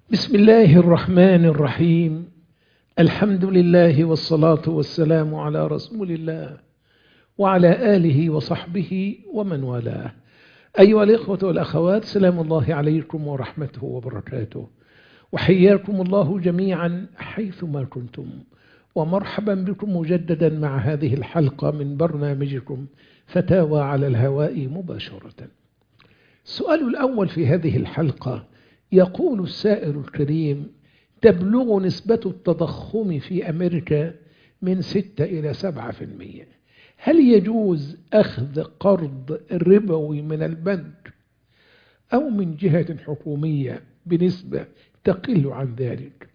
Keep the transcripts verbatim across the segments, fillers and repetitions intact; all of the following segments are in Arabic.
بسم الله الرحمن الرحيم. الحمد لله والصلاة والسلام على رسول الله وعلى آله وصحبه ومن والاه. أيها الإخوة والأخوات، سلام الله عليكم ورحمته وبركاته، وحياكم الله جميعا حيثما كنتم، ومرحبا بكم مجددا مع هذه الحلقة من برنامجكم فتاوى على الهواء مباشرة. السؤال الأول في هذه الحلقة يقول السائل الكريم: تبلغ نسبة التضخم في أمريكا من ستة إلى سبعة في المئة، هل يجوز أخذ قرض ربوي من البنك أو من جهة حكومية بنسبة تقل عن ذلك؟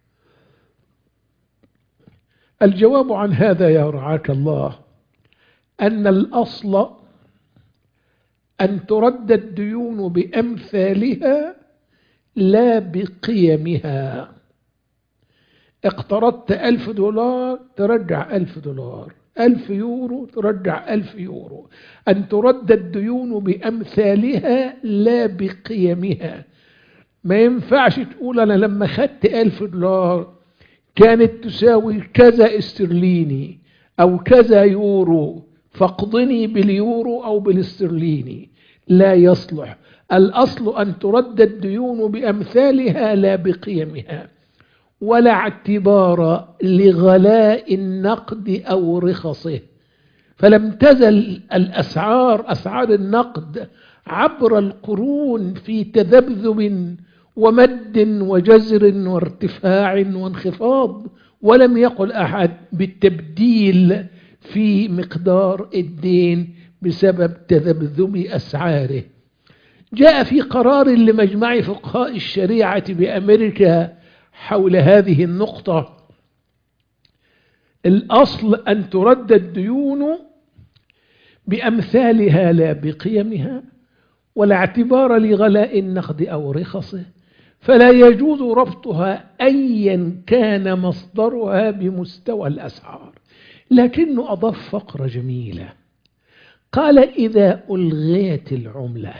الجواب عن هذا يا رعاك الله أن الأصل أن ترد الديون بأمثالها لا بقيمها. اقترضت ألف دولار ترجع ألف دولار، ألف يورو ترجع ألف يورو. أن ترد الديون بأمثالها لا بقيمها. ما ينفعش تقول أنا لما خدت ألف دولار كانت تساوي كذا استرليني أو كذا يورو فاقضني باليورو أو بالاسترليني، لا يصلح. الأصل أن ترد الديون بأمثالها لا بقيمها، ولا اعتبار لغلاء النقد أو رخصه. فلم تزل الأسعار أسعار النقد عبر القرون في تذبذب ومد وجزر وارتفاع وانخفاض، ولم يقل أحد بالتبديل في مقدار الدين بسبب تذبذب أسعاره. جاء في قرار لمجمع فقهاء الشريعة بأمريكا حول هذه النقطة: الأصل أن ترد الديون بأمثالها لا بقيمها، ولا اعتبار لغلاء النقد أو رخصه، فلا يجوز ربطها أيا كان مصدرها بمستوى الأسعار. لكنه أضاف فقرة جميلة، قال: إذا ألغيت العملة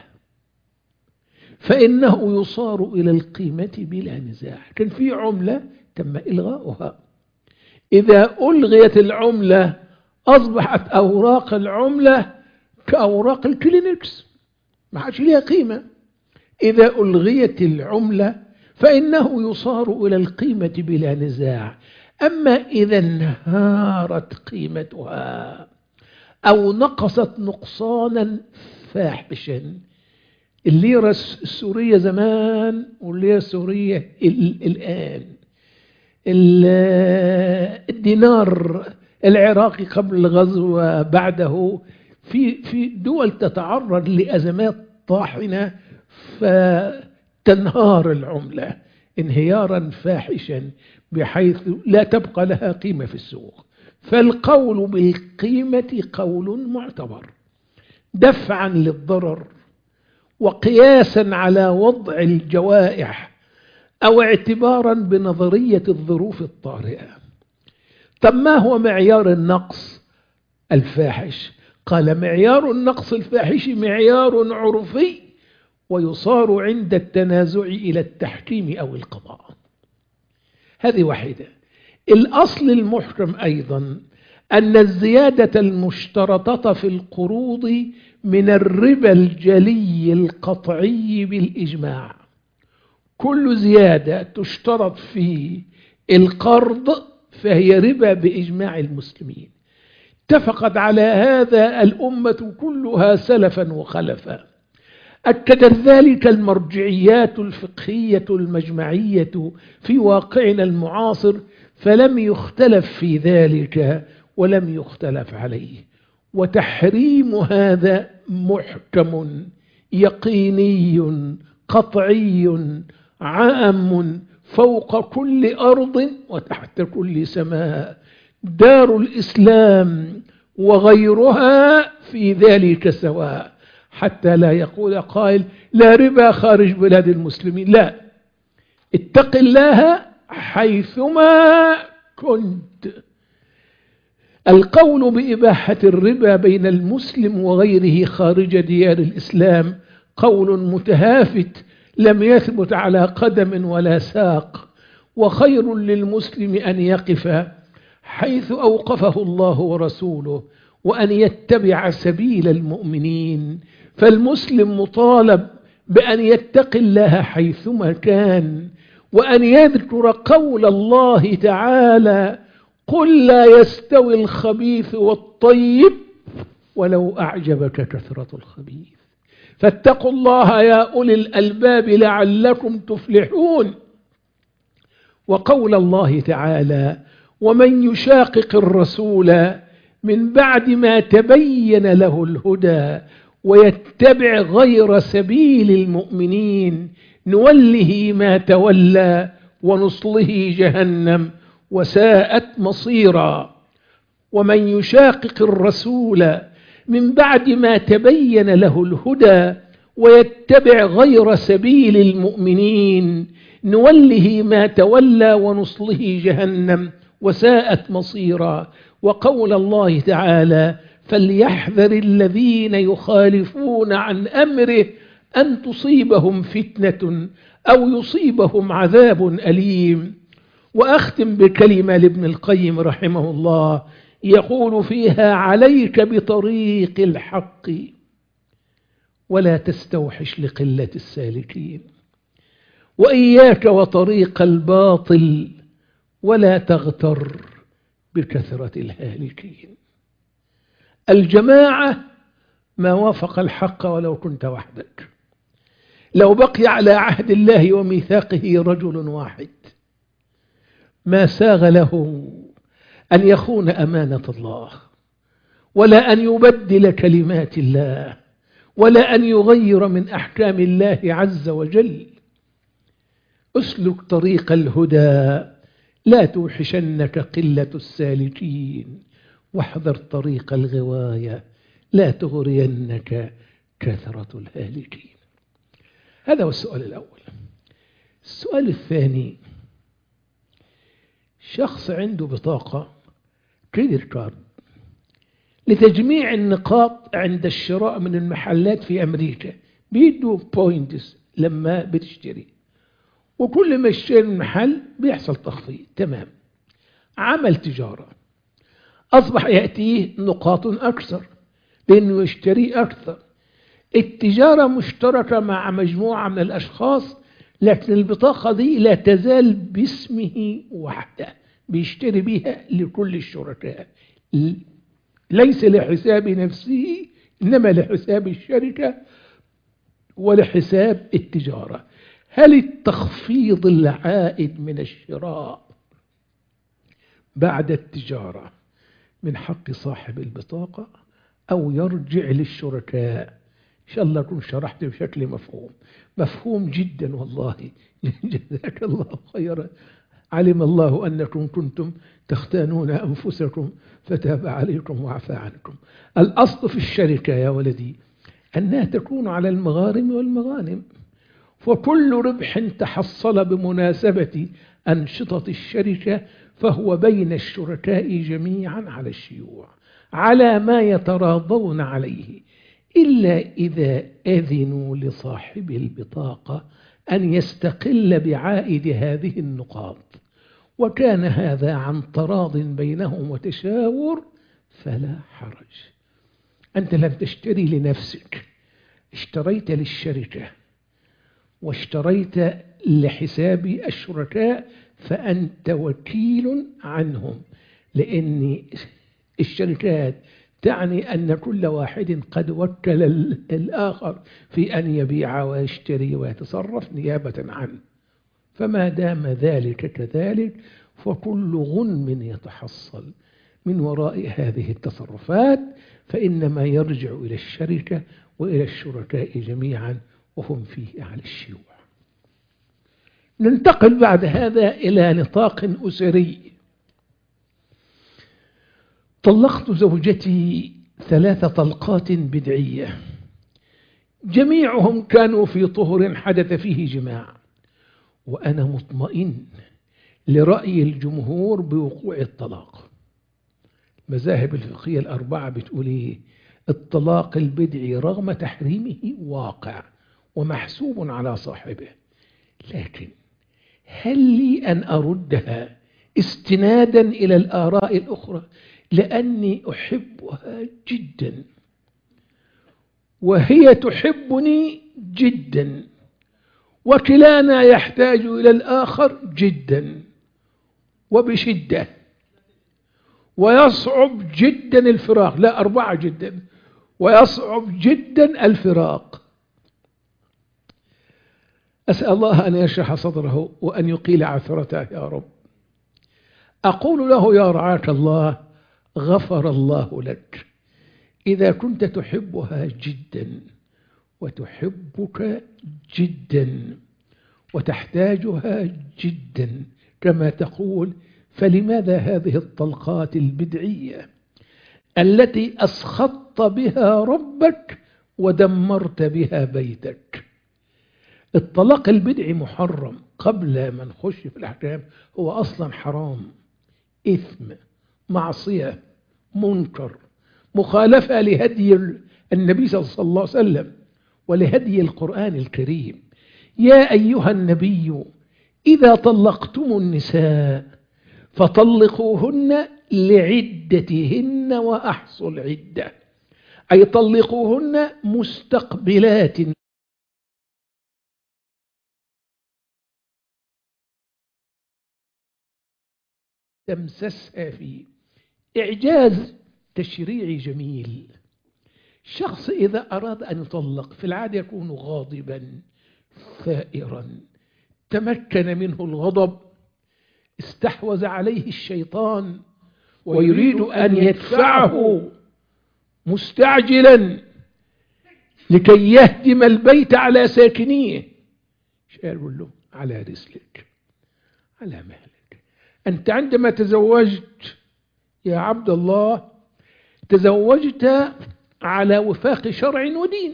فإنه يصار إلى القيمة بلا نزاع. كان في عملة تم إلغاؤها، إذا ألغيت العملة أصبحت أوراق العملة كأوراق الكلينكس، ما عادش لها قيمة. إذا ألغيت العملة فإنه يصار إلى القيمة بلا نزاع. أما إذا انهارت قيمتها أو نقصت نقصانا فاحشا، الليرة السورية زمان والليرة السورية الآن، الدينار العراقي قبل الغزو وبعده، في في دول تتعرض لأزمات طاحنة فتنهار العملة انهيارا فاحشا بحيث لا تبقى لها قيمة في السوق. فالقول بالقيمة قول معتبر دفعا للضرر وقياسا على وضع الجوائح أو اعتبارا بنظرية الظروف الطارئة. طب ما هو معيار النقص الفاحش؟ قال: معيار النقص الفاحش معيار عرفي ويصار عند التنازع إلى التحكيم أو القضاء. هذه واحدة. الأصل المحكم أيضا أن الزيادة المشترطة في القروض من الربا الجلي القطعي بالإجماع. كل زيادة تشترط في القرض فهي ربا بإجماع المسلمين. اتفقت على هذا الأمة كلها سلفا وخلفا. أكدت ذلك المرجعيات الفقهية المجمعية في واقعنا المعاصر، فلم يختلف في ذلك ولم يختلف عليه. وتحريم هذا محكم يقيني قطعي عام فوق كل أرض وتحت كل سماء. دار الإسلام وغيرها في ذلك سواء، حتى لا يقول قائل: لا ربا خارج بلاد المسلمين. لا، اتق الله حيثما كنت. القول بإباحة الربا بين المسلم وغيره خارج ديار الإسلام قول متهافت لم يثبت على قدم ولا ساق. وخير للمسلم أن يقف حيث أوقفه الله ورسوله، وأن يتبع سبيل المؤمنين. فالمسلم مطالب بأن يتقي الله حيثما كان، وأن يذكر قول الله تعالى: قل لا يستوي الخبيث والطيب ولو أعجبك كثرة الخبيث. فاتقوا الله يا أولي الألباب لعلكم تفلحون. وقول الله تعالى: ومن يشاقق الرسول من بعد ما تبين له الهدى ويتبع غير سبيل المؤمنين نوله ما تولى ونصله جهنم وساءت مصيرا. ومن يشاقق الرسول من بعد ما تبين له الهدى ويتبع غير سبيل المؤمنين نوله ما تولى ونصله جهنم وساءت مصيرا. وقول الله تعالى: فليحذر الذين يخالفون عن أمره أن تصيبهم فتنة أو يصيبهم عذاب أليم. وأختم بكلمة لابن القيم رحمه الله يقول فيها: عليك بطريق الحق ولا تستوحش لقلة السالكين، وإياك وطريق الباطل ولا تغتر بكثرة الهالكين. الجماعة ما وافق الحق ولو كنت وحدك. لو بقي على عهد الله وميثاقه رجل واحد ما ساغ له أن يخون أمانة الله، ولا أن يبدل كلمات الله، ولا أن يغير من أحكام الله عز وجل. أسلك طريق الهدى لا توحشنك قلة السالكين، واحذر طريق الغواية لا تغرينك كثرة الهالكين. هذا هو السؤال الأول. السؤال الثاني: شخص عنده بطاقة كريدت كارد لتجميع النقاط عند الشراء من المحلات في أمريكا، بيدوا بوينتس لما بتشتري، وكل ما يشتري المحل بيحصل تخفيض. تمام. عمل تجارة، أصبح يأتيه نقاط أكثر لأنه يشتري أكثر. التجارة مشتركة مع مجموعة من الأشخاص، لكن البطاقة دي لا تزال باسمه وحده، بيشتري بها لكل الشركاء، ليس لحساب نفسه إنما لحساب الشركة ولحساب التجارة. هل التخفيض العائد من الشراء بعد التجارة من حق صاحب البطاقة أو يرجع للشركاء؟ إن شاء الله أكون شرحت بشكل مفهوم مفهوم جدا والله. جزاك الله خيرا. علم الله أنكم كنتم تختانون أنفسكم فتاب عليكم وعفى عنكم. الأصل في الشركة يا ولدي أنها تكون على المغارم والمغانم، فكل ربح تحصل بمناسبة أنشطة الشركة فهو بين الشركاء جميعا على الشيوع على ما يتراضون عليه، إلا إذا أذنوا لصاحب البطاقة أن يستقل بعائد هذه النقاط، وكان هذا عن تراض بينهم وتشاور فلا حرج. أنت لم تشتري لنفسك، اشتريت للشركة واشتريت لحساب الشركاء، فأنت وكيل عنهم، لأن الشركات تعني أن كل واحد قد وكل الآخر في أن يبيع ويشتري ويتصرف نيابة عنه. فما دام ذلك كذلك فكل غنم يتحصل من وراء هذه التصرفات فإنما يرجع إلى الشركة وإلى الشركاء جميعا وهم فيه على الشيوع. ننتقل بعد هذا إلى نطاق أسري. طلقت زوجتي ثلاث طلقات بدعية، جميعهم كانوا في طهر حدث فيه جماع، وأنا مطمئن لرأي الجمهور بوقوع الطلاق. المذاهب الفقهية الأربعة بتقول إيه؟ الطلاق البدعي رغم تحريمه واقع، ومحسوب على صاحبه، لكن هل لي أن أردها استنادا إلى الآراء الأخرى لأني أحبها جدا وهي تحبني جدا وكلانا يحتاج إلى الآخر جدا وبشدة، ويصعب جدا الفراق، لا أربعة جدا، ويصعب جدا الفراق. أسأل الله أن يشرح صدره وأن يقيل عثرته يا رب. أقول له يا رعاك الله غفر الله لك إذا كنت تحبها جدا وتحبك جدا وتحتاجها جدا كما تقول، فلماذا هذه الطلقات البدعية التي أسخطت بها ربك ودمرت بها بيتك؟ الطلاق البدعي محرم قبل ما نخش في الأحكام، هو أصلا حرام، إثم، معصية، منكر، مخالفة لهدي النبي صلى الله عليه وسلم ولهدي القرآن الكريم. يا أيها النبي إذا طلقتم النساء فطلقوهن لعدتهن وأحصوا العدة، أي طلقوهن مستقبلات تمسسها فيه. إعجاز تشريعي جميل. شخص إذا أراد أن يطلق في العادة يكون غاضبا ثائرا، تمكن منه الغضب، استحوذ عليه الشيطان ويريد أن يدفعه مستعجلا لكي يهدم البيت على ساكنيه. يقول له على رسلك، على مهلك. أنت عندما تزوجت يا عبد الله تزوجت على وفاق شرع ودين،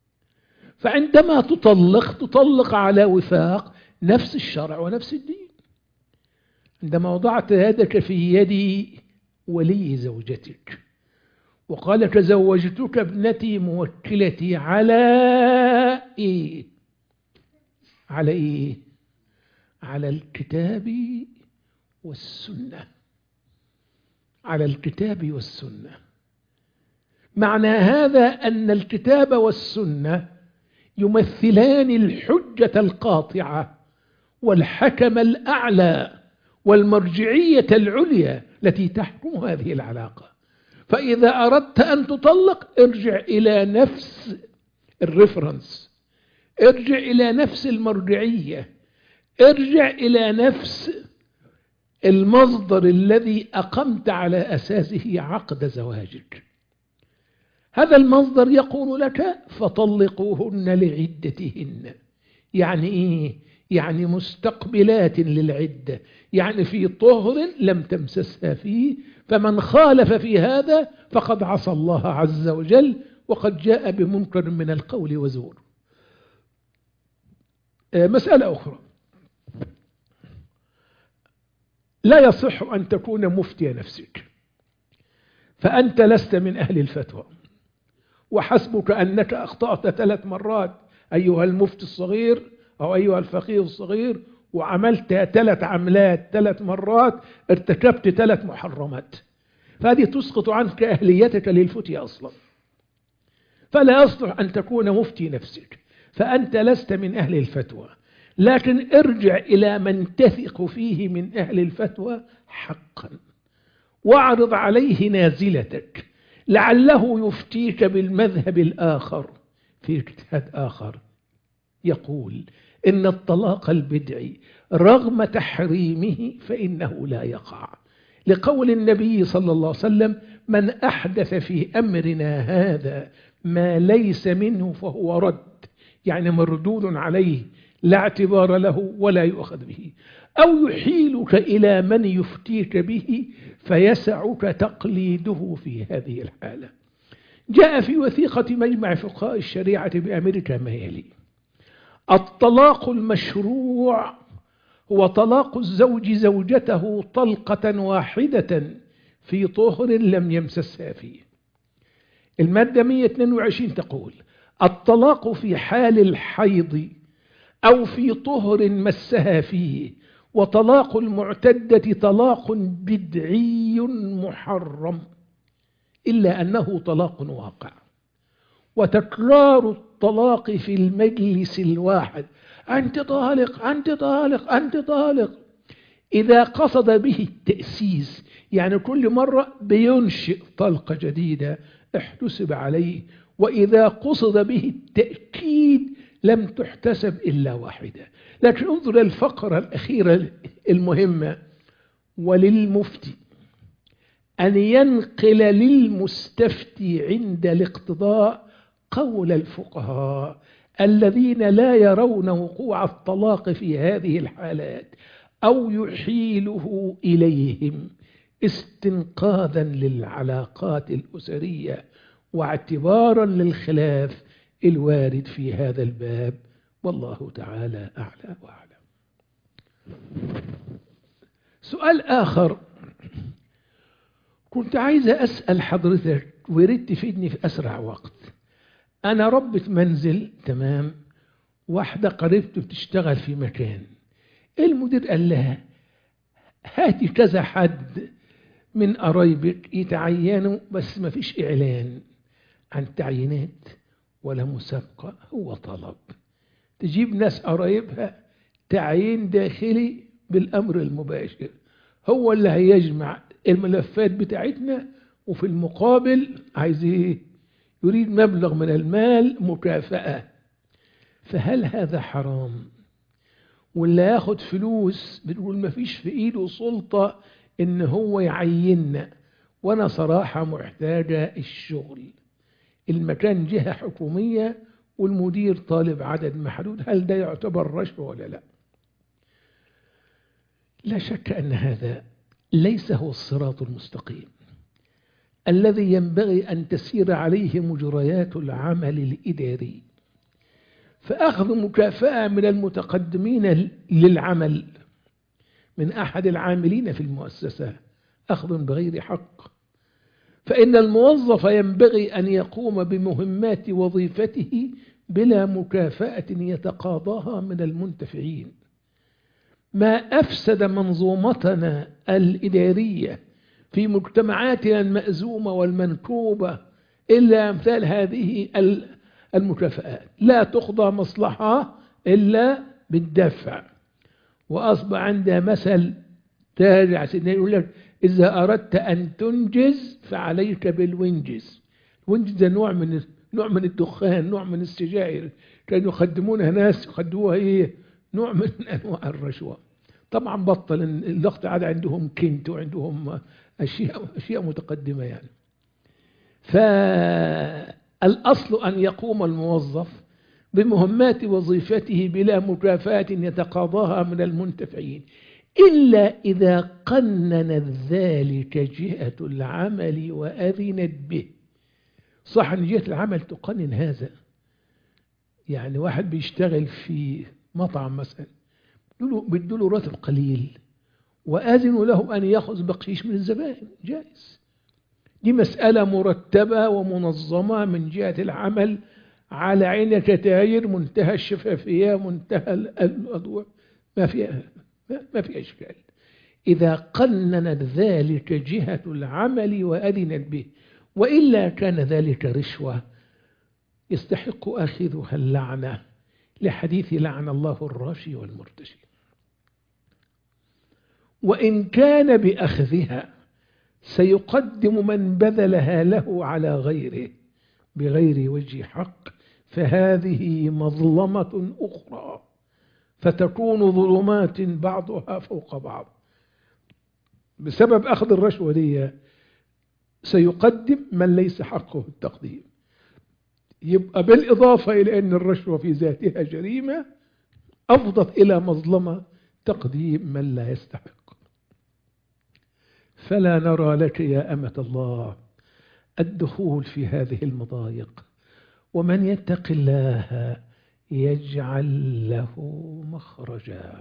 فعندما تطلق تطلق على وفاق نفس الشرع ونفس الدين. عندما وضعت يدك في يد ولي زوجتك وقال تزوجتك ابنتي موكلتي على إيه؟ على إيه؟ على الكتاب والسنة، على الكتاب والسنة. معنى هذا أن الكتاب والسنة يمثلان الحجة القاطعة والحكم الأعلى والمرجعية العليا التي تحكم هذه العلاقة. فإذا أردت أن تطلق ارجع إلى نفس الريفرنس، ارجع إلى نفس المرجعية، ارجع إلى نفس المصدر الذي أقمت على أساسه عقد زواجك. هذا المصدر يقول لك فطلقوهن لعدتهن، يعني إيه؟ يعني مستقبلات للعدة، يعني في طهر لم تمسسها فيه، فمن خالف في هذا فقد عصى الله عز وجل وقد جاء بمنكر من القول وزور. مسألة أخرى، لا يصح أن تكون مفتي نفسك، فأنت لست من أهل الفتوى، وحسبك أنك أخطأت ثلاث مرات أيها المفتي الصغير أو أيها الفقيه الصغير، وعملت ثلاث عملات ثلاث مرات، ارتكبت ثلاث محرمات، فهذه تسقط عنك أهليتك للفتية أصلا. فلا يصلح أن تكون مفتي نفسك، فأنت لست من أهل الفتوى، لكن ارجع إلى من تثق فيه من أهل الفتوى حقا واعرض عليه نازلتك لعله يفتيك بالمذهب الآخر. في اجتهاد آخر يقول إن الطلاق البدعي رغم تحريمه فإنه لا يقع، لقول النبي صلى الله عليه وسلم من أحدث في أمرنا هذا ما ليس منه فهو رد، يعني مردود عليه لا اعتبار له ولا يؤخذ به، أو يحيلك إلى من يفتيك به فيسعك تقليده في هذه الحالة. جاء في وثيقة مجمع فقهاء الشريعة بأمريكا ما يلي: الطلاق المشروع هو طلاق الزوج زوجته طلقة واحدة في طهر لم يمسسها فيه. المادة مئة واثنين وعشرين تقول: الطلاق في حال الحيض أو في طهر مسها فيه، وطلاق المعتدة طلاق بدعي محرم، إلا أنه طلاق واقع. وتكرار الطلاق في المجلس الواحد، أنت طالق أنت طالق أنت طالق، إذا قصد به التأسيس، يعني كل مرة بينشئ طلقة جديدة، احتسب عليه. وإذا قصد به التأكيد لم تحتسب إلا واحدة. لكن انظر الفقرة الأخيرة المهمة: وللمفتي أن ينقل للمستفتي عند الاقتضاء قول الفقهاء الذين لا يرون وقوع الطلاق في هذه الحالات، أو يحيله إليهم استنقاذا للعلاقات الأسرية واعتبارا للخلاف الوارد في هذا الباب. والله تعالى أعلى وأعلم. سؤال آخر كنت عايز أسأل حضرتك ويريد تفيدني في أسرع وقت. أنا ربة منزل، تمام، واحدة قريبته بتشتغل في مكان، المدير قال لها هاتي كذا حد من قرايبك يتعينوا، بس ما فيش إعلان عن تعيينات ولا مسابقة، هو طلب تجيب ناس قرايبها، تعيين داخلي بالأمر المباشر، هو اللي هيجمع الملفات بتاعتنا، وفي المقابل عايز ايه؟ يريد مبلغ من المال مكافأة. فهل هذا حرام؟ ولا ياخد فلوس بتقول ما فيش في ايده سلطة ان هو يعيننا، وانا صراحة محتاجة الشغل، المكان جهة حكومية والمدير طالب عدد محدود، هل ده يعتبر رشوة ولا لا؟ لا شك أن هذا ليس هو الصراط المستقيم الذي ينبغي أن تسير عليه مجريات العمل الإداري. فأخذ مكافأة من المتقدمين للعمل من أحد العاملين في المؤسسة أخذ بغير حق، فإن الموظف ينبغي أن يقوم بمهمات وظيفته بلا مكافأة يتقاضاها من المنتفعين. ما أفسد منظومتنا الإدارية في مجتمعاتنا المأزومة والمنكوبة إلا أمثال هذه المكافآت، لا تقضى مصلحة إلا بالدفع. وأصبح عندها مثل تارع سيدنا يقول لك إذا أردت أن تنجز فعليك بالونجز. الونجز ده نوع من نوع من الدخان، نوع من السجائر، كانوا يخدمونها ناس يخدموها إيه؟ نوع من أنواع الرشوة. طبعا بطل الضغط عاد عندهم كنت وعندهم أشياء أشياء متقدمة يعني. فالأصل أن يقوم الموظف بمهمات وظيفته بلا مكافأة يتقاضاها من المنتفعين، إلا إذا قننت ذلك جهة العمل وأذنت به. صح أن جهة العمل تقنن هذا، يعني واحد بيشتغل في مطعم مثلا بيدوا راتب قليل وأذنوا له أن يأخذ بقشيش من الزبائن، جائز. دي مسألة مرتبة ومنظمة من جهة العمل على عين كتاير، منتهى الشفافية، منتهى الأضواء، ما فيها ما في إشكال. إذا قننت ذلك جهة العمل وأذنت به، وإلا كان ذلك رشوة يستحق آخذها اللعنة، لحديث لعن الله الراشي والمرتشي. وإن كان بأخذها سيقدم من بذلها له على غيره بغير وجه حق، فهذه مظلمة أخرى، فتكون ظلمات بعضها فوق بعض. بسبب أخذ الرشوة دي سيقدم من ليس حقه التقديم، يبقى بالإضافة إلى أن الرشوة في ذاتها جريمة أفضت إلى مظلمة تقديم من لا يستحق. فلا نرى لك يا أمة الله الدخول في هذه المضايق، ومن يتق الله يجعل له مخرجا.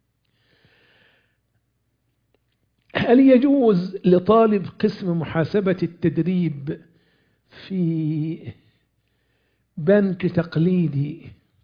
هل يجوز لطالب قسم محاسبة التدريب في بنك تقليدي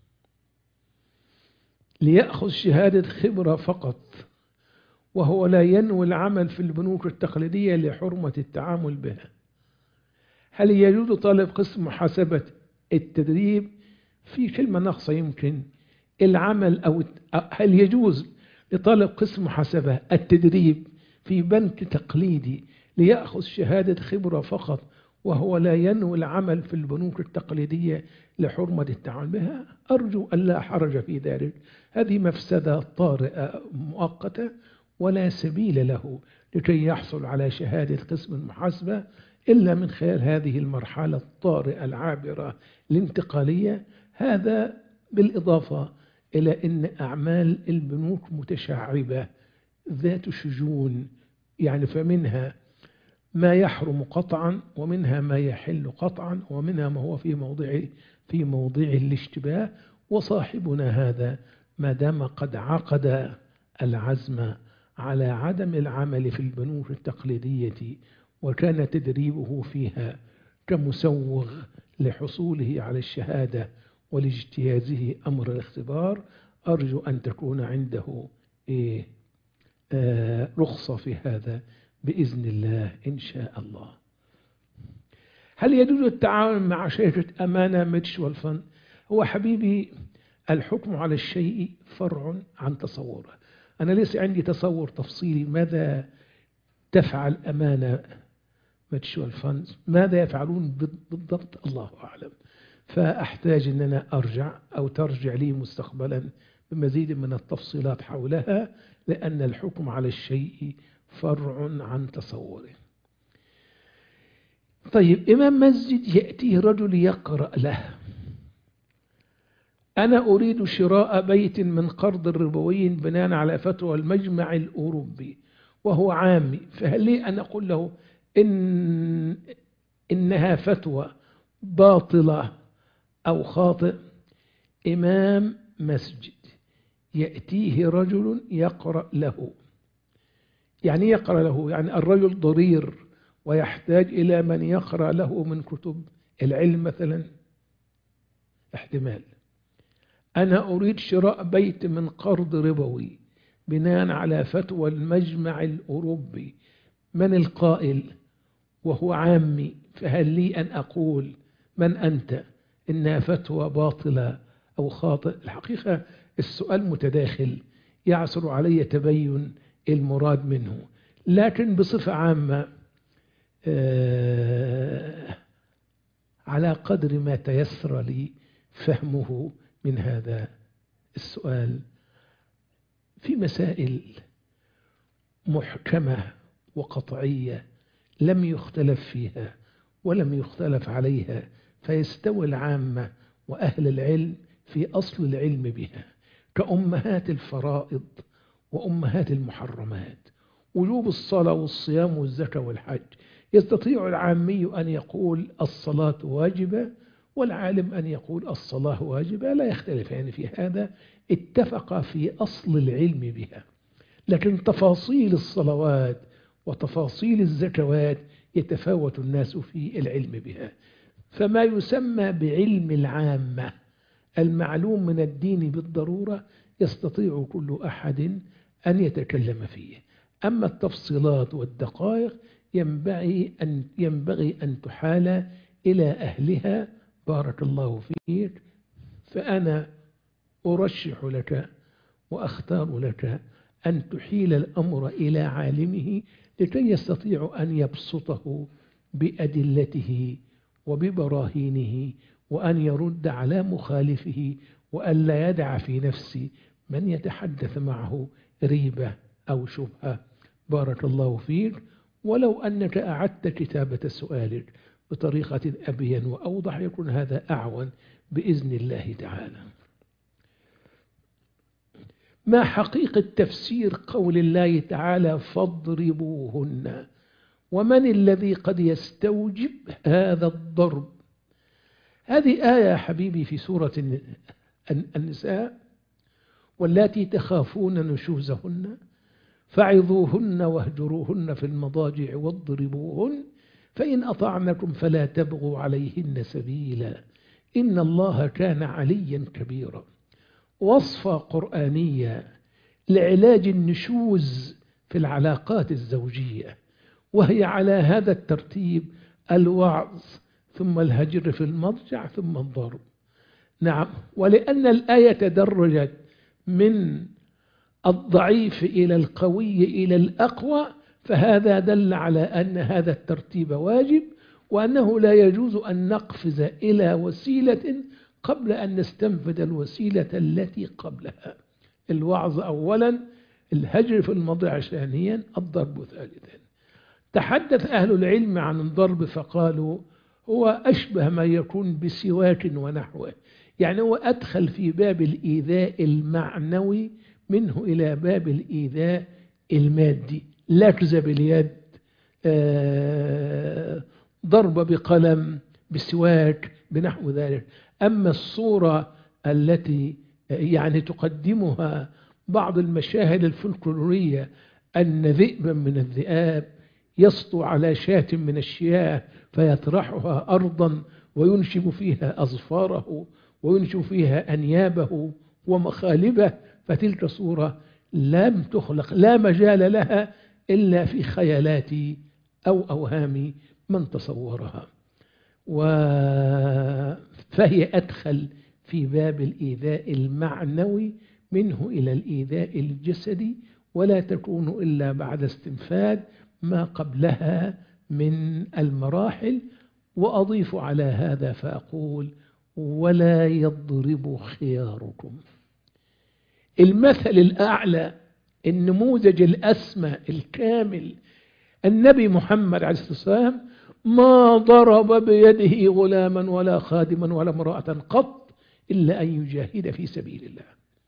ليأخذ شهادة خبرة فقط، وهو لا ينوي العمل في البنوك التقليدية لحرمة التعامل بها، هل يجوز طالب قسم محاسبة التدريب في كلمة ناقصة يمكن العمل أو هل يجوز لطالب قسم محاسبة التدريب في بنك تقليدي ليأخذ شهادة خبرة فقط وهو لا ينوي العمل في البنوك التقليدية لحرمة التعامل بها؟ أرجو أن لا حرج في ذلك، هذه مفسدة طارئة مؤقتة ولا سبيل له لكي يحصل على شهادة قسم المحاسبة إلا من خلال هذه المرحلة الطارئة العابرة الانتقالية. هذا بالإضافة إلى أن أعمال البنوك متشعبة ذات شجون، يعني فمنها ما يحرم قطعا ومنها ما يحل قطعا ومنها ما هو في موضع في موضع الاشتباه. وصاحبنا هذا ما دام قد عقد العزم على عدم العمل في البنوك التقليدية وكان تدريبه فيها كمسوغ لحصوله على الشهادة ولاجتيازه أمر الاختبار، أرجو أن تكون عنده إيه آه رخصة في هذا بإذن الله إن شاء الله. هل يجوز التعاون مع شركة أمانة ميتشوال فند؟ هو حبيبي الحكم على الشيء فرع عن تصوره. أنا ليس عندي تصور تفصيلي ماذا تفعل أمانة ميتشوال فند، ماذا يفعلون بالضبط الله أعلم، فأحتاج أن أنا أرجع أو ترجع لي مستقبلا بمزيد من التفصيلات حولها، لأن الحكم على الشيء فرع عن تصوره. طيب، إمام مسجد يأتيه رجل يقرأ له: أنا أريد شراء بيت من قرض ربوي بناء على فتوى المجمع الأوروبي وهو عامي، فهل لي أن أقول له إن إنها فتوى باطلة أو خاطئ؟ إمام مسجد يأتيه رجل يقرأ له، يعني يقرأ له يعني الرجل ضرير ويحتاج إلى من يقرأ له من كتب العلم مثلا، احتمال. أنا أريد شراء بيت من قرض ربوي بناء على فتوى المجمع الأوروبي، من القائل؟ وهو عامي، فهل لي أن أقول من أنت إنها فتوى باطلة أو خاطئ؟ الحقيقة السؤال متداخل يعسر علي تبين المراد منه، لكن بصفة عامة آه على قدر ما تيسر لي فهمه من هذا السؤال، في مسائل محكمة وقطعية لم يختلف فيها ولم يختلف عليها، فيستوي العامة وأهل العلم في أصل العلم بها، كأمهات الفرائض وأمهات المحرمات، وجوب الصلاة والصيام والزكاة والحج. يستطيع العامي أن يقول الصلاة واجبة والعالم أن يقول الصلاة واجبة، لا يختلف يعني في هذا، اتفق في أصل العلم بها. لكن تفاصيل الصلوات وتفاصيل الزكوات يتفاوت الناس في العلم بها، فما يسمى بعلم العامة المعلوم من الدين بالضرورة يستطيع كل أحد أن يتكلم فيه. أما التفصيلات والدقائق ينبغي أن, ينبغي أن تحال إلى أهلها، بارك الله فيك. فأنا أرشح لك وأختار لك أن تحيل الأمر إلى عالمه لكي يستطيع أن يبسطه بأدلته وببراهينه، وأن يرد على مخالفه، وأن لا يدع في نفسي من يتحدث معه ريبة أو شبهة. بارك الله فيك. ولو أنك أعدت كتابة سؤالك بطريقة أبين وأوضح يكون هذا أعون بإذن الله تعالى. ما حقيقة تفسير قول الله تعالى فاضربوهن؟ ومن الذي قد يستوجب هذا الضرب؟ هذه آية حبيبي في سورة النساء: واللاتي تخافون نشوزهن فعظوهن واهجروهن في المضاجع واضربوهن فإن أطعنكم فلا تبغوا عليهن سبيلا إن الله كان عليا كبيرا. وصفة قرآنية لعلاج النشوز في العلاقات الزوجية، وهي على هذا الترتيب: الوعظ، ثم الهجر في المضجع، ثم الضرب. نعم، ولأن الآية تدرجت من الضعيف إلى القوي إلى الأقوى، فهذا دل على أن هذا الترتيب واجب، وأنه لا يجوز أن نقفز إلى وسيلة قبل أن نستنفذ الوسيلة التي قبلها. الوعظ أولا، الهجر في المضجع ثانيا، الضرب ثالثا. تحدث أهل العلم عن الضرب فقالوا هو أشبه ما يكون بسواك ونحوه، يعني هو أدخل في باب الإيذاء المعنوي منه إلى باب الإيذاء المادي. لكزة باليد، آه، ضرب بقلم، بسواك، بنحو ذلك. أما الصورة التي يعني تقدمها بعض المشاهد الفلكلورية أن ذئبا من الذئاب يسطو على شاة من الشياه فيطرحها أرضا وينشب فيها أظفاره وينشب فيها أنيابه ومخالبه، فتلك صورة لم تخلق، لا مجال لها إلا في خيالات أو أوهام من تصورها، فهي أدخل في باب الإيذاء المعنوي منه إلى الإيذاء الجسدي، ولا تكون إلا بعد استنفاذ ما قبلها من المراحل. وأضيف على هذا فأقول: ولا يضرب خياركم. المثل الأعلى، النموذج الأسمى الكامل، النبي محمد عليه الصلاة والسلام ما ضرب بيده غلاما ولا خادما ولا امرأة قط إلا أن يجاهد في سبيل الله.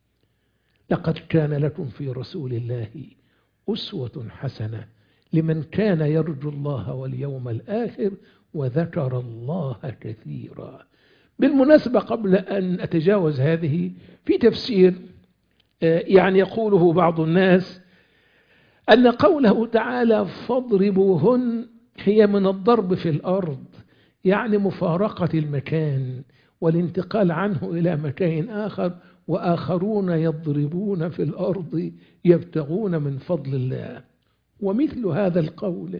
لقد كان لكم في رسول الله أسوة حسنة لمن كان يرجو الله واليوم الآخر وذكر الله كثيرا. بالمناسبة، قبل أن أتجاوز هذه، في تفسير يعني يقوله بعض الناس أن قوله تعالى فاضربوهن هي من الضرب في الأرض، يعني مفارقة المكان والانتقال عنه إلى مكان آخر، وآخرون يضربون في الأرض يبتغون من فضل الله. ومثل هذا القول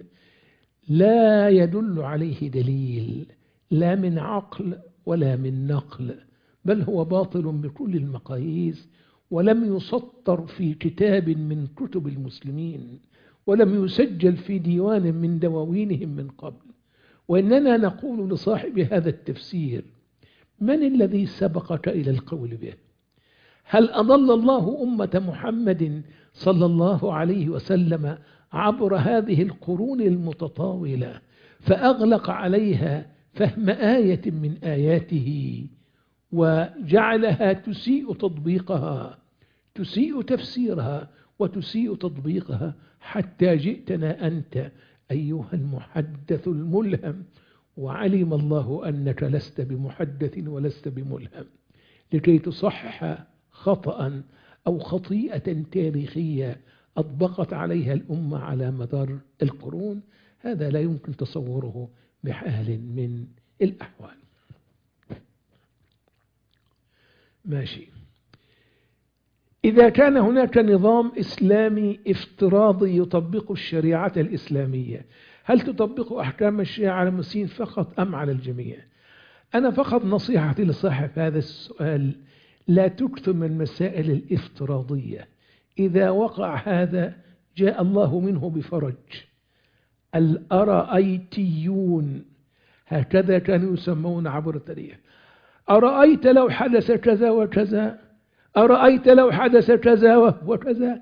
لا يدل عليه دليل، لا من عقل ولا من نقل، بل هو باطل بكل المقاييس، ولم يسطر في كتاب من كتب المسلمين، ولم يسجل في ديوان من دواوينهم من قبل. وإننا نقول لصاحب هذا التفسير: من الذي سبقك إلى القول به؟ هل أضل الله أمة محمد صلى الله عليه وسلم عبر هذه القرون المتطاولة فأغلق عليها فهم آية من آياته وجعلها تسيء تطبيقها، تسيء تفسيرها وتسيء تطبيقها، حتى جئتنا أنت أيها المحدث الملهم، وعلم الله أنك لست بمحدث ولست بملهم، لكي تصحح خطأ أو خطيئة تاريخية أطبقت عليها الأمة على مدار القرون. هذا لا يمكن تصوره بحال من الأحوال. ماشي. إذا كان هناك نظام إسلامي افتراضي يطبق الشريعة الإسلامية، هل تطبق أحكام الشريعة على المسلمين فقط أم على الجميع؟ أنا فقط نصيحتي لصاحب هذا السؤال: لا تكثر من المسائل الافتراضية. إذا وقع هذا جاء الله منه بفرج. الأرأيتيون هكذا كانوا يسمون عبر التاريخ: أرأيت لو حدث كذا وكذا، أرأيت لو حدث كذا وكذا.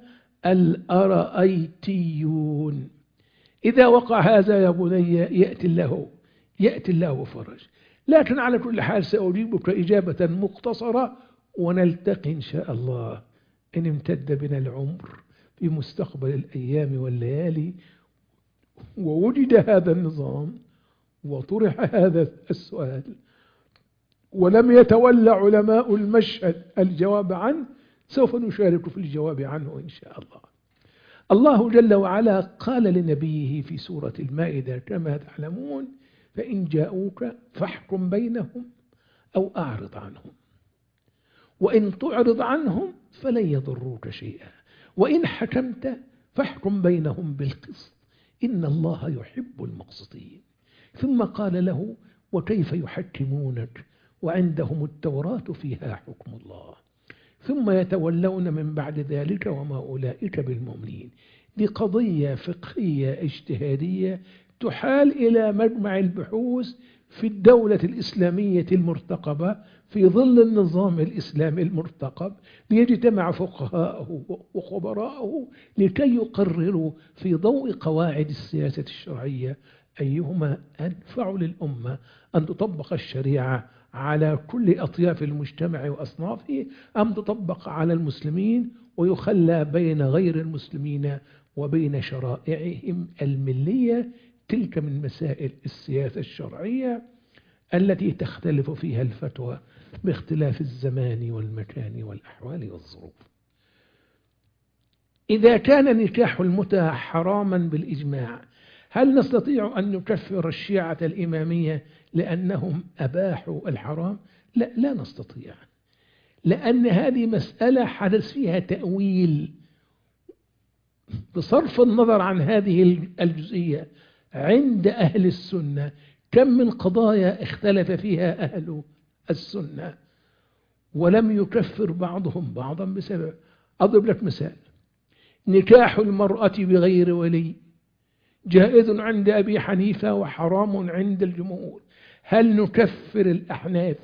الأرأيتيون. إذا وقع هذا يا بني يأتي الله يأتي الله بفرج. لكن على كل حال سأجيبك إجابة مختصرة، ونلتقي إن شاء الله إن امتد بنا العمر في مستقبل الأيام والليالي، ووجد هذا النظام وطرح هذا السؤال ولم يتولى علماء المشهد الجواب عنه، سوف نشارك في الجواب عنه إن شاء الله. الله جل وعلا قال لنبيه في سورة المائدة كما تعلمون: فإن جاءوك فاحكم بينهم أو أعرض عنهم، وإن تعرض عنهم فلن يضروك شيئا، وإن حكمت فاحكم بينهم بالقسط إن الله يحب المقسطين. ثم قال له: وكيف يحكمونك وعندهم التوراة فيها حكم الله ثم يتولون من بعد ذلك وما أولئك بالمؤمنين. دي قضية فقهية اجتهادية تحال إلى مجمع البحوث في الدولة الإسلامية المرتقبة في ظل النظام الإسلامي المرتقب، ليجتمع فقهاءه وخبراءه لكي يقرروا في ضوء قواعد السياسة الشرعية أيهما أنفع للأمة، أن تطبق الشريعة على كل أطياف المجتمع وأصنافه أم تطبق على المسلمين ويخلى بين غير المسلمين وبين شرائعهم الملية. تلك من مسائل السياسة الشرعية التي تختلف فيها الفتوى باختلاف الزمان والمكان والأحوال والظروف. إذا كان نكاح المتعة حراما بالإجماع، هل نستطيع أن نكفر الشيعة الإمامية لأنهم أباحوا الحرام؟ لا، لا نستطيع، لأن هذه مسألة حدث فيها تأويل. بصرف النظر عن هذه الجزئية، عند أهل السنة كم من قضايا اختلف فيها أهل السنة ولم يكفر بعضهم بعضا بسبب. أضرب لك مثال: نكاح المرأة بغير ولي جائز عند أبي حنيفة وحرام عند الجمهور. هل نكفر الأحناف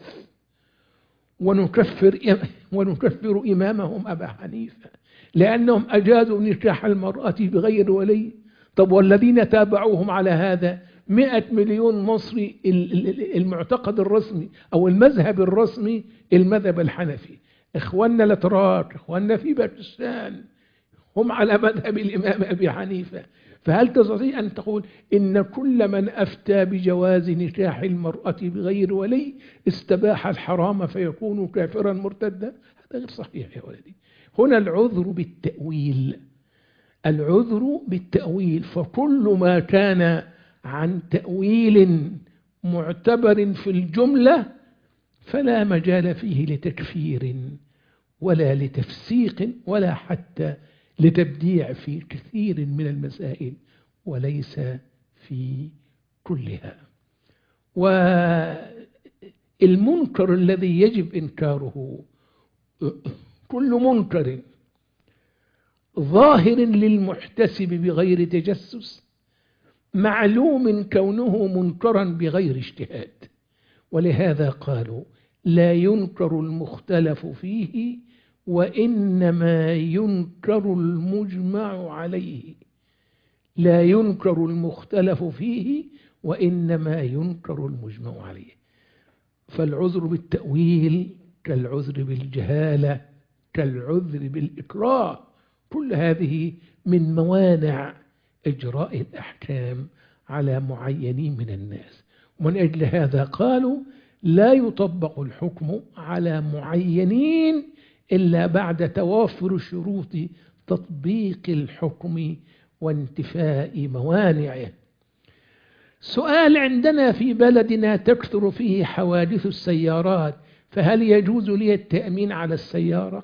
ونكفر ونكفر إمامهم أبا حنيفة لأنهم أجازوا نكاح المرأة بغير ولي؟ طب والذين تابعوهم على هذا مئة مليون مصري، المعتقد الرسمي أو المذهب الرسمي المذهب الحنفي. إخواننا الأتراك، إخواننا في باكستان، هم على مذهب الإمام أبي حنيفة. فهل تستطيع أن تقول إن كل من أفتى بجواز نكاح المرأة بغير ولي استباح الحرام فيكون كافرا مرتدا؟ هذا غير صحيح يا ولدي. هنا العذر بالتأويل، العذر بالتأويل. فكل ما كان عن تأويل معتبر في الجملة فلا مجال فيه لتكفير ولا لتفسيق ولا حتى لتبديع في كثير من المسائل وليس في كلها. والمنكر الذي يجب إنكاره كل منكر ظاهر للمحتسب بغير تجسس معلوم كونه منكرا بغير اجتهاد. ولهذا قالوا: لا ينكر المختلف فيه وإنما ينكر المجمع عليه. لا ينكر المختلف فيه وإنما ينكر المجمع عليه. فالعذر بالتأويل كالعذر بالجهالة كالعذر بالإكراه، كل هذه من موانع إجراء الأحكام على معينين من الناس. ومن أجل هذا قالوا: لا يطبق الحكم على معينين إلا بعد توافر شروط تطبيق الحكم وانتفاء موانعه. سؤال: عندنا في بلدنا تكثر فيه حوادث السيارات، فهل يجوز لي التأمين على السيارة؟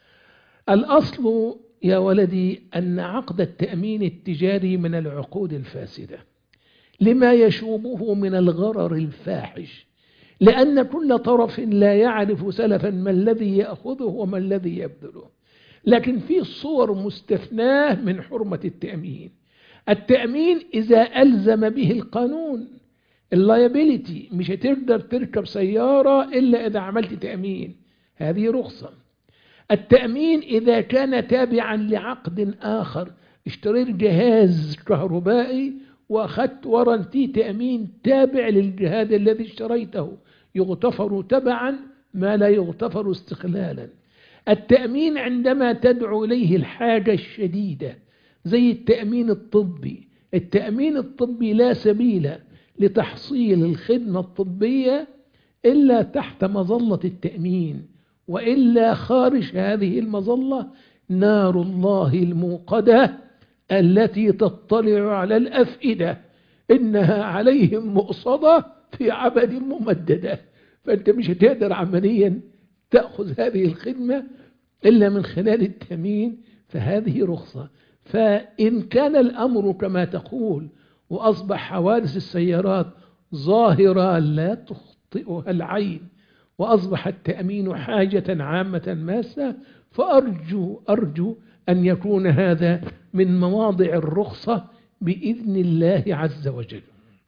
الأصل يا ولدي أن عقد التأمين التجاري من العقود الفاسدة لما يشوبه من الغرر الفاحش، لأن كل طرف لا يعرف سلفا ما الذي يأخذه وما الذي يبذله. لكن في صور مستثناة من حرمة التأمين. التأمين إذا ألزم به القانون، اللايبيليتي، مش هتقدر تركب سيارة إلا إذا عملت تأمين، هذه رخصة. التأمين إذا كان تابعا لعقد آخر، اشتريت جهاز كهربائي وأخذت ورنتي تأمين تابع للجهاز الذي اشتريته، يغتفر تبعا ما لا يغتفر استقلالا. التأمين عندما تدعو إليه الحاجة الشديدة زي التأمين الطبي. التأمين الطبي لا سبيل لتحصيل الخدمة الطبية إلا تحت مظلة التأمين، وإلا خارج هذه المظلة نار الله الموقدة التي تطلع على الأفئدة إنها عليهم مؤصدة في عبد ممددة. فأنت مش هتقدر عمليا تأخذ هذه الخدمة إلا من خلال التأمين، فهذه رخصة. فإن كان الأمر كما تقول وأصبح حوادث السيارات ظاهرة لا تخطئها العين، وأصبح التأمين حاجة عامة ماسة، فأرجو أرجو أن يكون هذا من مواضع الرخصة بإذن الله عز وجل.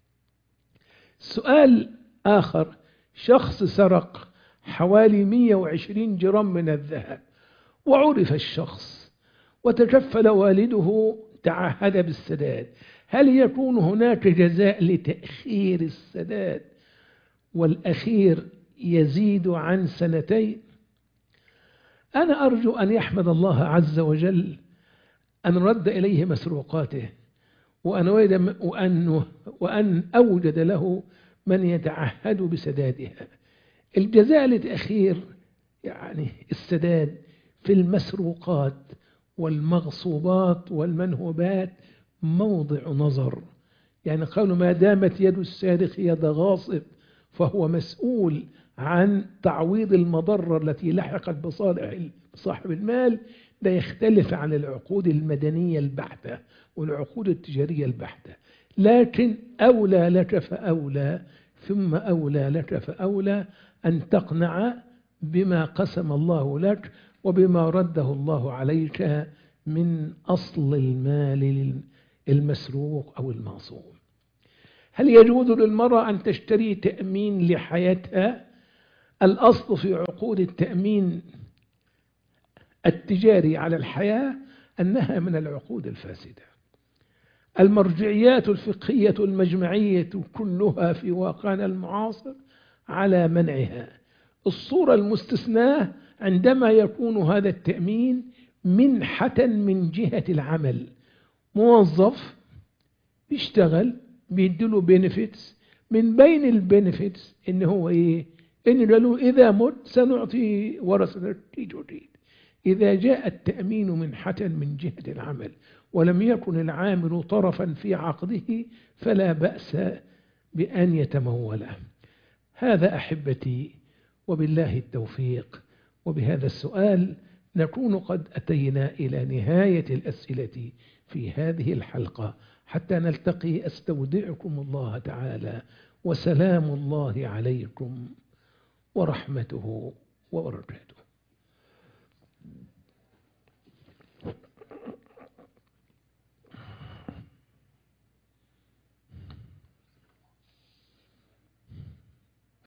سؤال آخر: شخص سرق حوالي مئة وعشرين جرام من الذهب وعرف الشخص وتكفل والده تعهد بالسداد، هل يكون هناك جزاء لتأخير السداد والأخير يزيد عن سنتين؟ أنا أرجو أن يحمد الله عز وجل أن رد إليه مسروقاته، وأن, وأن, وأن أوجد له من يتعهد بسدادها. الجزاء لتأخير يعني السداد في المسروقات والمغصوبات والمنهوبات موضع نظر، يعني قالوا ما دامت يد السارق يد غاصب فهو مسؤول عن تعويض المضرة التي لحقت بصالح صاحب المال. لا يختلف عن العقود المدنية البحتة والعقود التجارية البحتة، لكن أولى لك فأولى ثم أولى لك فأولى أن تقنع بما قسم الله لك وبما رده الله عليك من أصل المال المسروق أو المغصوب. هل يجوز للمرأة أن تشتري تأمين لحياتها؟ الأصل في عقود التأمين التجاري على الحياة أنها من العقود الفاسدة. المرجعيات الفقهية المجمعية كلها في واقعنا المعاصر على منعها. الصورة المستثناة عندما يكون هذا التأمين منحة من جهة العمل، موظف بيشتغل بيديله بينيفيتس، من بين البينيفيتس إن هو إيه؟ إن له إذا مت سنعطي ورثة جديد. إذا جاء التأمين منحة من جهة العمل ولم يكن العامل طرفا في عقده فلا بأس بأن يتموله. هذا أحبتي وبالله التوفيق. وبهذا السؤال نكون قد أتينا إلى نهاية الأسئلة في هذه الحلقة، حتى نلتقي أستودعكم الله تعالى، وسلام الله عليكم ورحمته وبركاته.